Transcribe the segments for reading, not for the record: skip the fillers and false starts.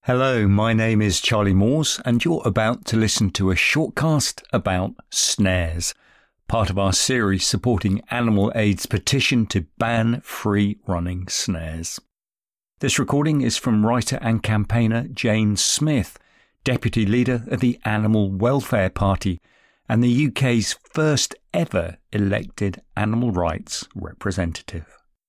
Hello, my name is Charlie Moores and you're about to listen to a shortcast about snares, part of our series supporting Animal Aid's petition to ban free-running snares. This recording is from writer and campaigner Jane Smith, deputy leader of the Animal Welfare Party and the UK's first ever elected animal rights representative.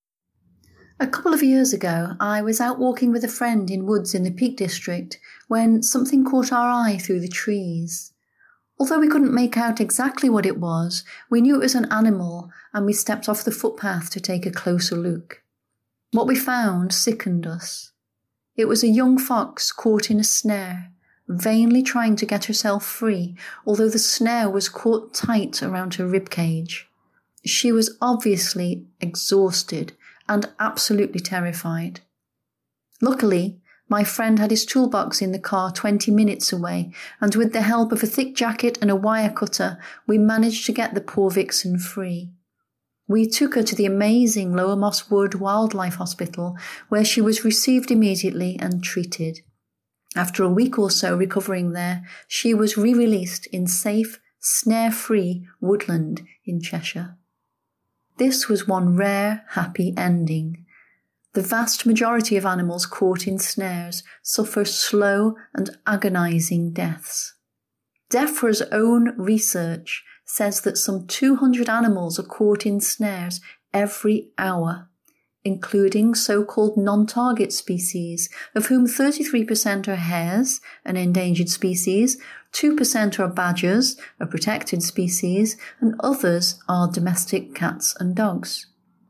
A couple of years ago, I was out walking with a friend in woods in the Peak District when something caught our eye through the trees. Although we couldn't make out exactly what it was, we knew it was an animal and we stepped off the footpath to take a closer look. What we found sickened us. It was a young fox caught in a snare, vainly trying to get herself free, although the snare was caught tight around her ribcage. She was obviously exhausted and absolutely terrified. Luckily, my friend had his toolbox in the car 20 minutes away, and with the help of a thick jacket and a wire cutter, we managed to get the poor vixen free. We took her to the amazing Lower Moss Wood Wildlife Hospital, where she was received immediately and treated. After a week or so recovering there, she was re-released in safe, snare-free woodland in Cheshire. This was one rare, happy ending. The vast majority of animals caught in snares suffer slow and agonising deaths. DEFRA's own research says that some 200 animals are caught in snares every hour, including so-called non-target species, of whom 33% are hares, an endangered species, 2% are badgers, a protected species, and others are domestic cats and dogs.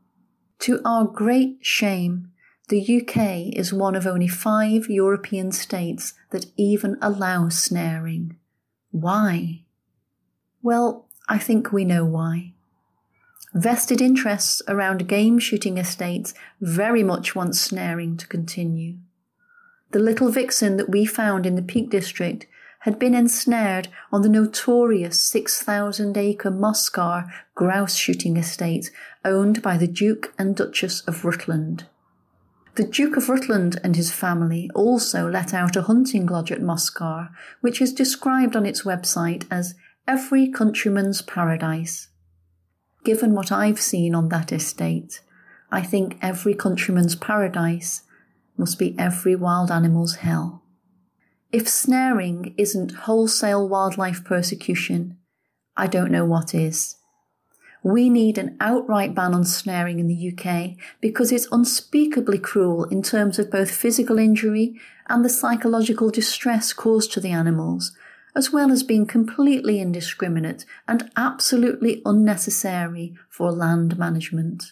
To our great shame, the UK is one of only 5 European states that even allow snaring. Why? Well, I think we know why. Vested interests around game shooting estates very much want snaring to continue. The little vixen that we found in the Peak District had been ensnared on the notorious 6,000-acre Moscar grouse shooting estate owned by the Duke and Duchess of Rutland. The Duke of Rutland and his family also let out a hunting lodge at Moscar, which is described on its website as every countryman's paradise. Given what I've seen on that estate, I think every countryman's paradise must be every wild animal's hell. If snaring isn't wholesale wildlife persecution, I don't know what is. We need an outright ban on snaring in the UK because it's unspeakably cruel in terms of both physical injury and the psychological distress caused to the animals, as well as being completely indiscriminate and absolutely unnecessary for land management.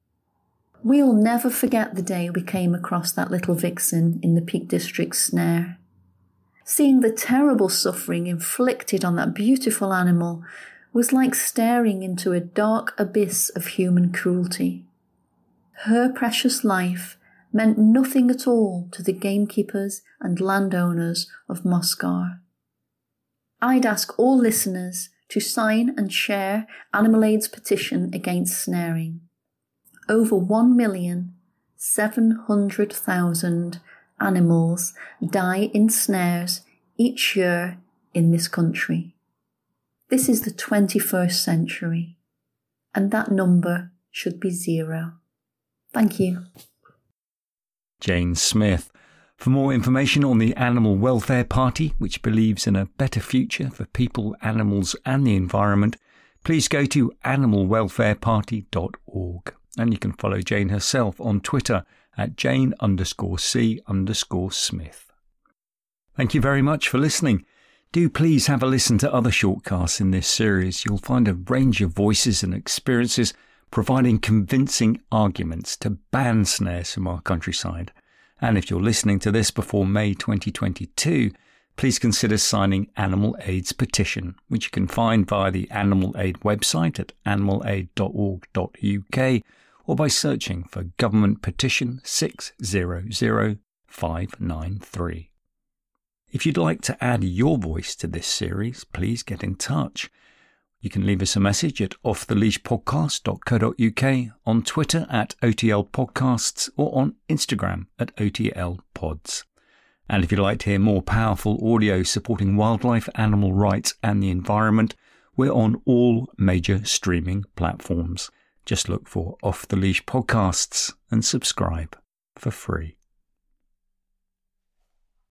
We'll never forget the day we came across that little vixen in the Peak District snare. Seeing the terrible suffering inflicted on that beautiful animal was like staring into a dark abyss of human cruelty. Her precious life meant nothing at all to the gamekeepers and landowners of Moscar. I'd ask all listeners to sign and share Animal Aid's petition against snaring. Over 1,700,000 animals die in snares each year in this country. This is the 21st century, and that number should be 0. Thank you. Jane Smith. For more information on the Animal Welfare Party, which believes in a better future for people, animals and the environment, please go to animalwelfareparty.org. And you can follow Jane herself on Twitter at Jane_C_Smith. Thank you very much for listening. Do please have a listen to other shortcasts in this series. You'll find a range of voices and experiences providing convincing arguments to ban snares from our countryside. And if you're listening to this before May 2022, please consider signing Animal Aid's petition, which you can find via the Animal Aid website at animalaid.org.uk or by searching for Government Petition 600593. If you'd like to add your voice to this series, please get in touch. You can leave us a message at offtheleashpodcast.co.uk, on Twitter at OTL Podcasts, or on Instagram at OTL Pods. And if you'd like to hear more powerful audio supporting wildlife, animal rights and the environment, we're on all major streaming platforms. Just look for Off the Leash Podcasts and subscribe for free.